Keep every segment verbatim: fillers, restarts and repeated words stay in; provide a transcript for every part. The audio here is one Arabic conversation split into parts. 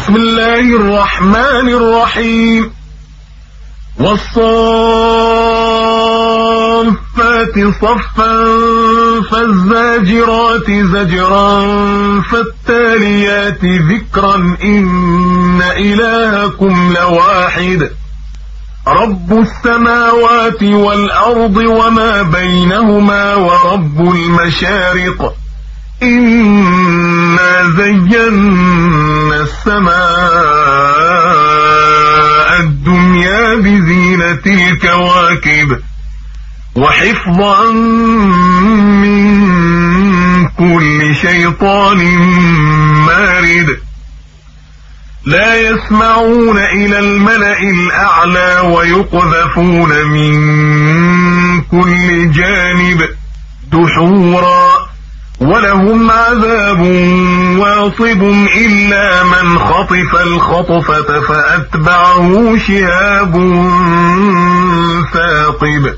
بسم الله الرحمن الرحيم. والصافات صفا فالزاجرات زجرا فالتاليات ذكرا إن إلهكم لواحد رب السماوات والأرض وما بينهما ورب المشارق إنا زينا السماء الدنيا بزينة الكواكب وحفظا من كل شيطان مارد لا يسمعون إلى الملأ الأعلى ويقذفون من كل جانب دحورا ولهم عذاب واصب إلا من خطف الخطفة فأتبعه شهاب ثاقب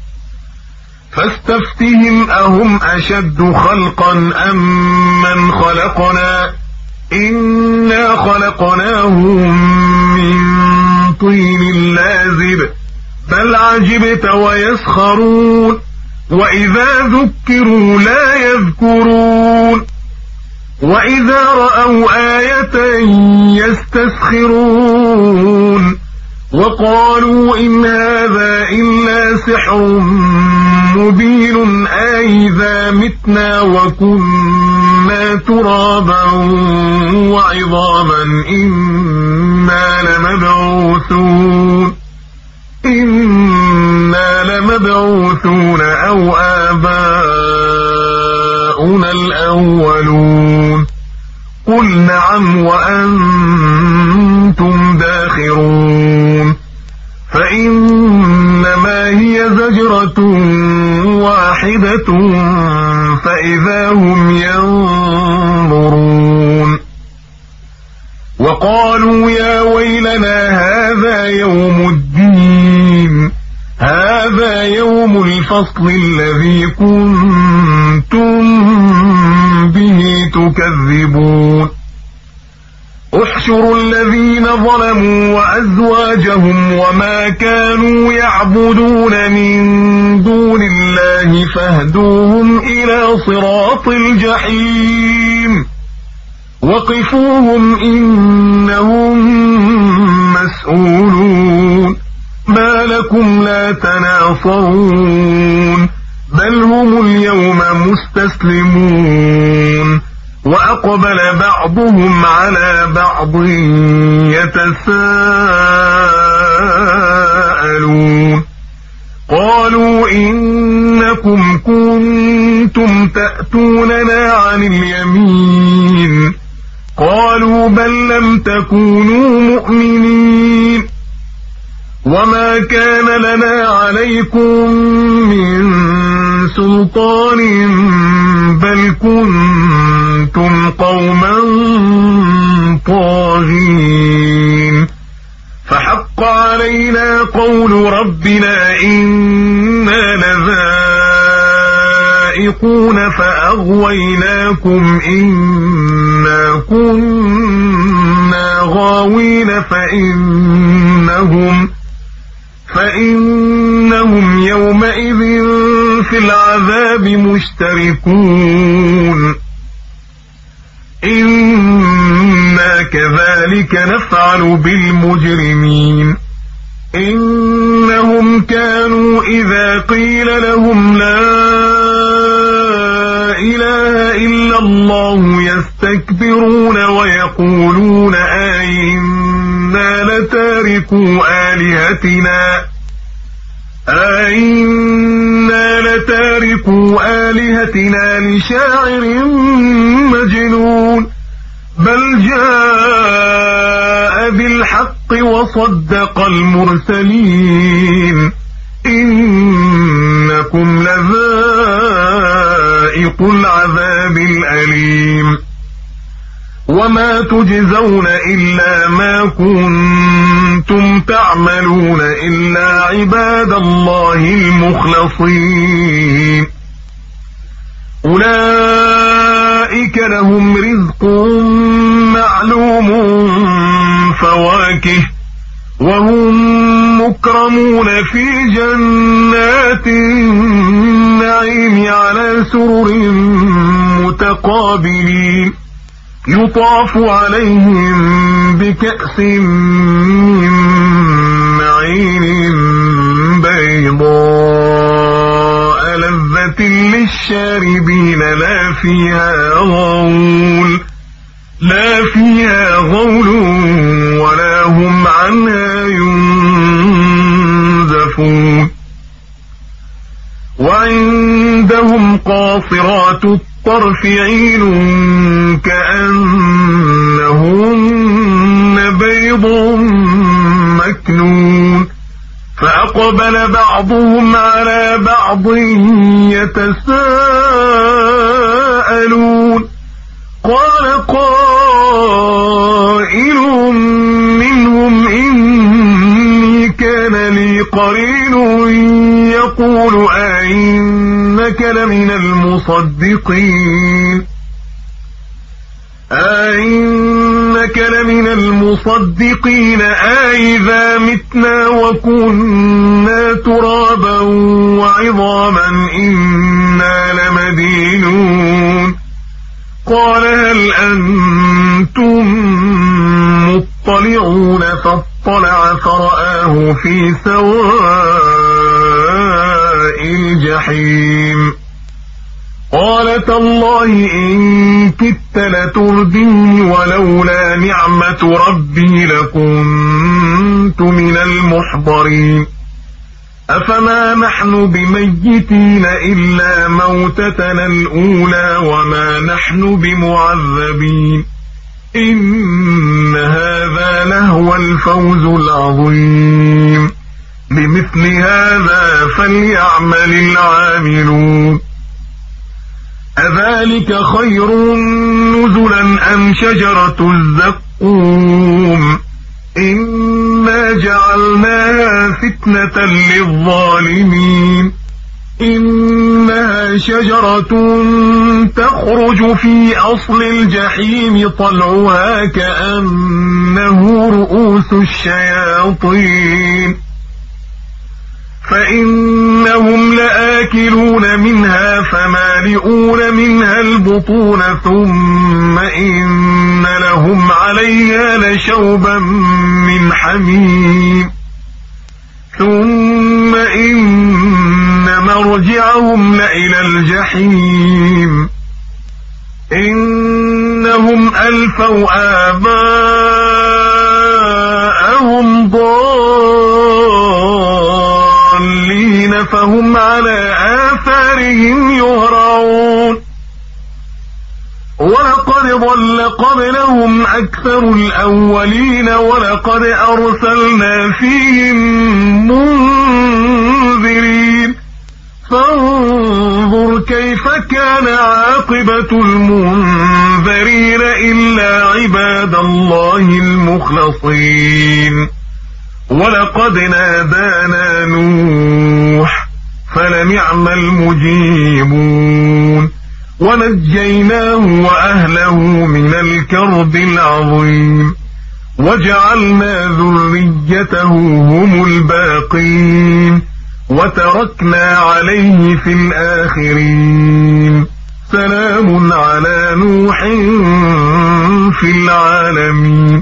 فاستفتهم أهم أشد خلقا أم من خلقنا إنا خلقناهم من طين لازب بل عجبت ويسخرون وإذا ذكروا لا يذكرون وإذا رأوا آية يستسخرون وقالوا إن هذا إلا سحر مبين أئذا متنا وكنا ترابا وعظاما إنا لمبعوثون إنا لمبعوثون أو آباؤنا الأولون قل نعم وأنتم داخرون فإنما هي زجرة واحدة فإذا هم ينظرون وقالوا يا ويلنا هذا يوم الدين هذا يوم الفصل الذي كنتم به تكذبون احشروا الذين ظلموا وأزواجهم وما كانوا يعبدون من دون الله فاهدوهم إلى صراط الجحيم وقفوهم إنهم مسؤولون ما لكم لا تناصرون بل هم اليوم مستسلمون وأقبل بعضهم على بعض يتساءلون قالوا إنكم كنتم تأتوننا عن اليمين قالوا بل لم تكونوا مؤمنين وما كان لنا عليكم من سلطان بل كنتم قوما طاغين فحق علينا قول ربنا إنا لذائقون فأغويناكم إنا كنا غاوين فإنهم فإنهم يومئذ في العذاب مشتركون إنا كذلك نفعل بالمجرمين إنهم كانوا إذا قيل لهم لا إله إلا الله يستكبرون ويقولون أئنا لتاركو آلهتنا أئنا لتاركو آلهتنا لشاعر مجنون بل جاء بالحق وصدق المرسلين إنكم لذائق العذاب الأليم وما تجزون إلا ما كنتم تعملون إلا عباد الله المخلصين أولئك لهم رزق معلوم وفواكه وهم مكرمون في جنات النعيم على سرر متقابلين يطاف عليهم بكأس من معين بيضاء لذة للشاربين لا فيها غول لا فيها غول ولا هم عنها ينزفون وعندهم قاصرات الطرف عين كأنهن بيض مكنون فأقبل بعضهم على بعض يتساءلون قال قائل منهم إني كان لي قرين يقول أئنك لمن المصدقين أئنك لمن المصدقين أئذا متنا وكنا ترابا وعظاما إنا لمدينون قال هل أنتم مطلعون فاطلع فرآه في سواء الجحيم قال تالله إن كدت لتردني ولولا نعمة ربي لكنت من المحضرين أفما نحن بميتين إلا موتتنا الأولى وما نحن بمعذبين إن هذا لهو الفوز العظيم بمثل هذا فليعمل العاملون أذلك خير نزلا أم شجرة الزقوم إنا جعلناها فتنة للظالمين إنها شجرة تخرج في أصل الجحيم طلعها كأنه رؤوس الشياطين فإنهم لآكلون منها فمالئون منها البطون ثم إن لهم عليها لشوبا من حميم ثم إن مرجعهم لإلى الجحيم إنهم ألفوا آباءهم ضالين فهم على آثارهم يهرعون ولقد ضل قبلهم أكثر الأولين ولقد أرسلنا فيهم منذرين فانظر كيف كان عاقبة المنذرين إلا عباد الله المخلصين ولقد نادانا نوح فلنعم المجيبون ونجيناه وأهله من الكرب العظيم وجعلنا ذريته هم الباقين وتركنا عليه في الآخرين سلام على نوح في العالمين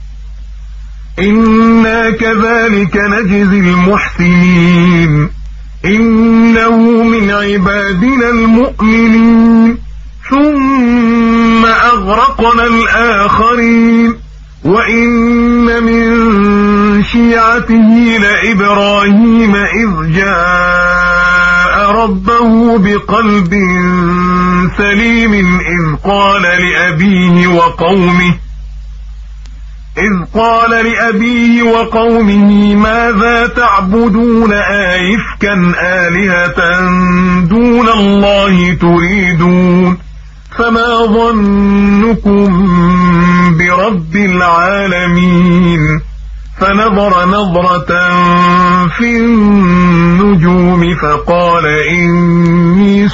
إنا كذلك نجزي المحسنين إنه من عبادنا المؤمنين ثم أغرقنا الآخرين وإن من شيعته لإبراهيم إذ جاء ربه بقلب سليم إذ قال لأبيه وقومه إذ قال لأبيه وقومه ماذا تعبدون آئفكا آلهة دون الله تريدون فما ظنكم برب العالمين فنظر نظرة في النجوم فقال إني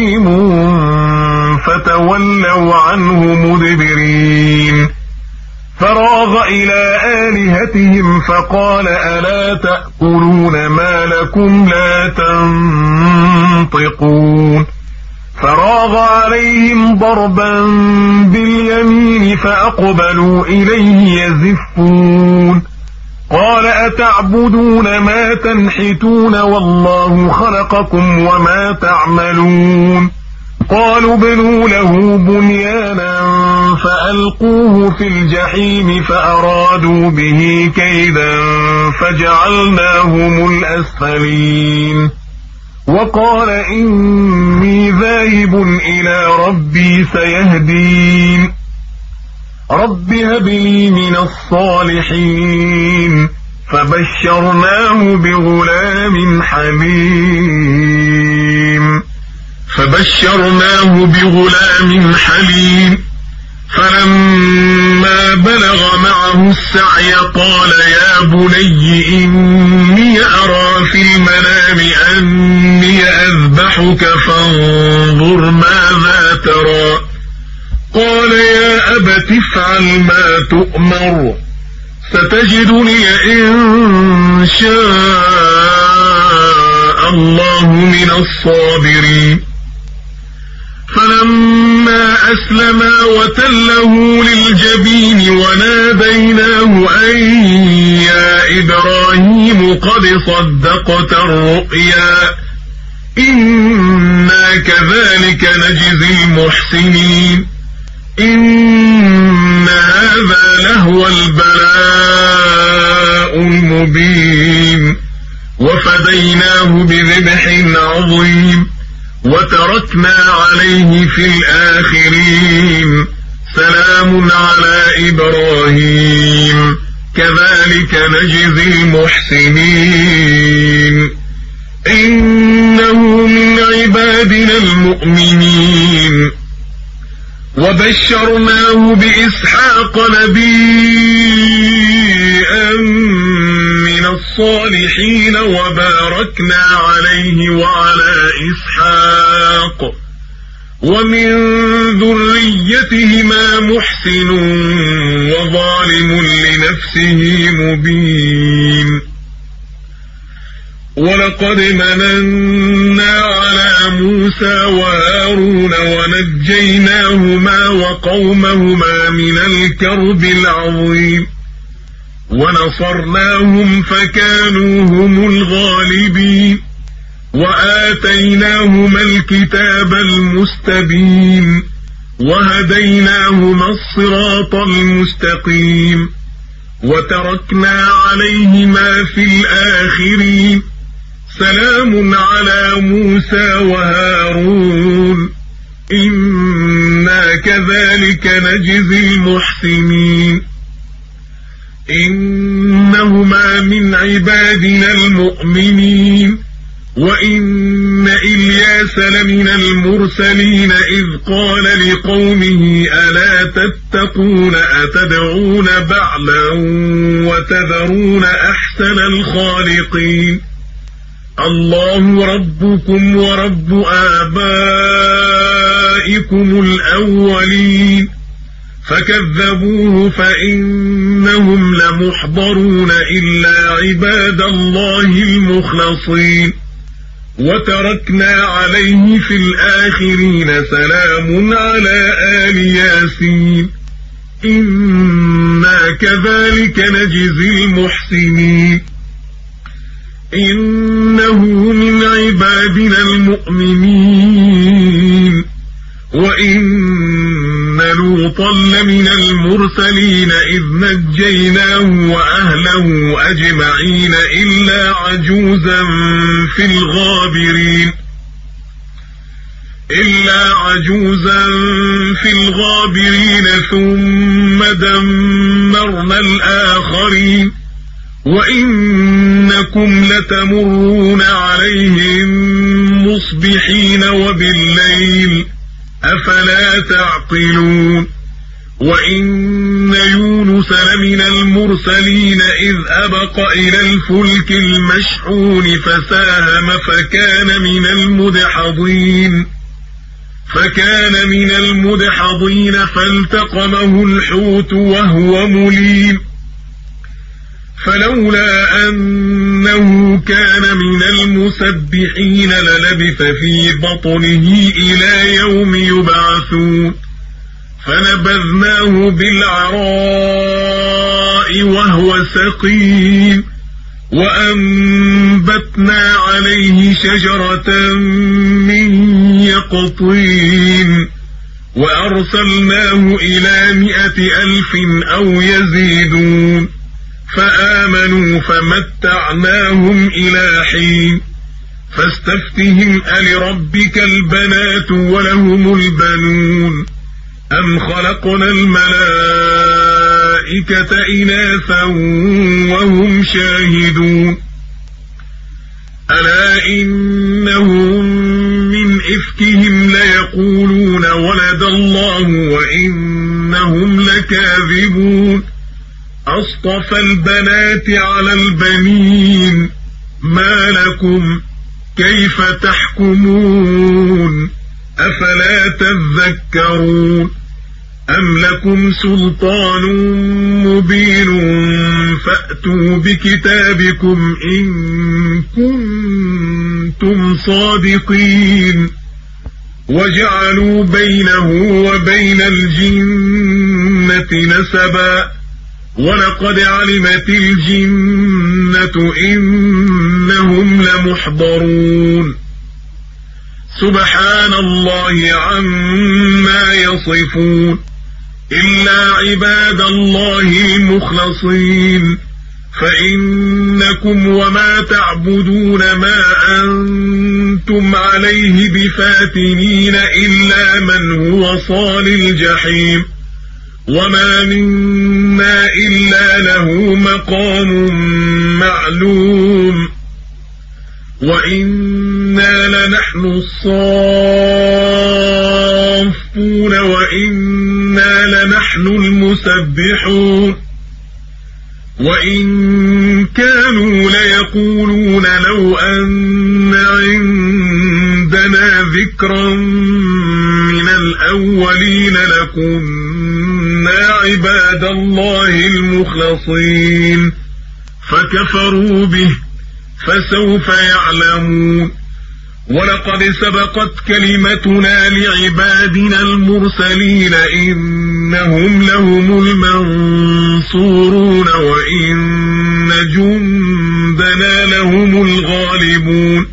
سقيم فتولوا عنه مدبرين فراغ إلى آلهتهم فقال ألا تأكلون ما لكم لا تنطقون فراغ عليهم ضربا باليمين فأقبلوا إليه يزفون قال أتعبدون ما تنحتون والله خلقكم وما تعملون قالوا ابنوا له بنيانا فألقوه في الجحيم فأرادوا به كيدا فجعلناهم الأسفلين وقال إني ذاهب إلى ربي سيهدين رب هب لي من الصالحين فبشرناه بغلام حليم فبشرناه بغلام حليم فلما بلغ معه السعي قال يا بني إني أرى في المنام أني أذبحك فانظر ماذا ترى قال يا أبت افعل ما تؤمر ستجدني إن شاء الله من الصابرين فلما أسلما وتله للجبين وناديناه أن يا إبراهيم قد صدقت الرؤيا إنا كذلك نجزي المحسنين إن هذا لهو البلاء المبين وفديناه بذبح عظيم وتركنا عليه في الآخرين سلام على إبراهيم كذلك نجزي المحسنين إنه من عبادنا المؤمنين وبشرناه بإسحاق نبيا من الصالحين وباركنا عليه وعلى إسحاق ومن ذريتهما محسن وظالم لنفسه مبين ولقد مننا على موسى وهارون ونجيناهما وقومهما من الكرب العظيم ونصرناهم فكانوا هم الغالبين وآتيناهما الكتاب المستبين وهديناهما الصراط المستقيم وتركنا عليهما في الآخرين سلام على موسى وهارون إنا كذلك نجزي المحسنين إنهما من عبادنا المؤمنين وإن إلياس لمن المرسلين إذ قال لقومه ألا تتقون أتدعون بعلا وتذرون أحسن الخالقين الله ربكم ورب آبائكم الأولين فكذبوه فإنهم لمحضرون إلا عباد الله المخلصين وتركنا عليه في الآخرين سلام على آل ياسين إنا كذلك نجزي المحسنين إنه من عبادنا المؤمنين وإن لوطا لمن المرسلين إذ نجيناه وأهله أجمعين إلا عجوزا في الغابرين إلا عجوزا في الغابرين ثم دمرنا الآخرين وإنكم لتمرون عليهم مصبحين وبالليل أفلا تعقلون وإن يونس لمن المرسلين إذ أبق إلى الفلك المشحون فساهم فكان من المدحضين فكان من المدحضين فالتقمه الحوت وهو مليم فلولا أنه كان من المسبحين للبث في بطنه إلى يوم يبعثون فنبذناه بالعراء وهو سقيم وأنبتنا عليه شجرة من يقطين وأرسلناه إلى مئة ألف أو يزيدون فآمنوا فمتعناهم إلى حين فاستفتهم ألربك البنات ولهم البنون أم خلقنا الملائكة إناثا وهم شاهدون ألا إنهم من إفكهم ليقولون ولد الله وإنهم لكاذبون أصطفى البنات على البنين ما لكم كيف تحكمون أفلا تذكرون أم لكم سلطان مبين فأتوا بكتابكم إن كنتم صادقين وجعلوا بينه وبين الجنة نسبا ولقد علمت الجنة إنهم لمحضرون سبحان الله عما يصفون إلا عباد الله المخلصين فإنكم وما تعبدون ما أنتم عليه بفاتنين إلا من هو صال الجحيم وما منا إلا له مقام معلوم وإنا لنحن الصافون وإنا لنحن المسبحون وإن كانوا ليقولون لو أن عندنا ذكرا من الأولين لكنا عباد الله المخلصين فكفروا به فسوف يعلمون ولقد سبقت كلمتنا لعبادنا المرسلين إنهم لهم المنصورون وإن جندنا لهم الغالبون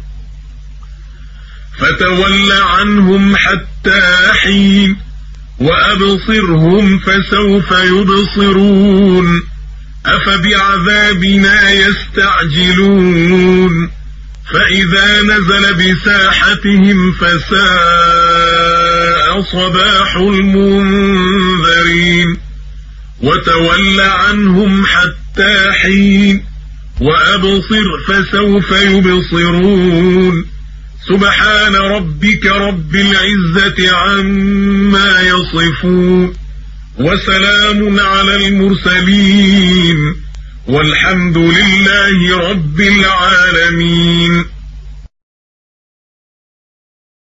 فتول عنهم حتى حين وأبصرهم فسوف يبصرون أفبعذابنا يستعجلون فإذا نزل بساحتهم فساء صباح المنذرين وتول عنهم حتى حين وأبصر فسوف يبصرون سبحان ربك رب العزة عما يصفون وسلام على المرسلين والحمد لله رب العالمين.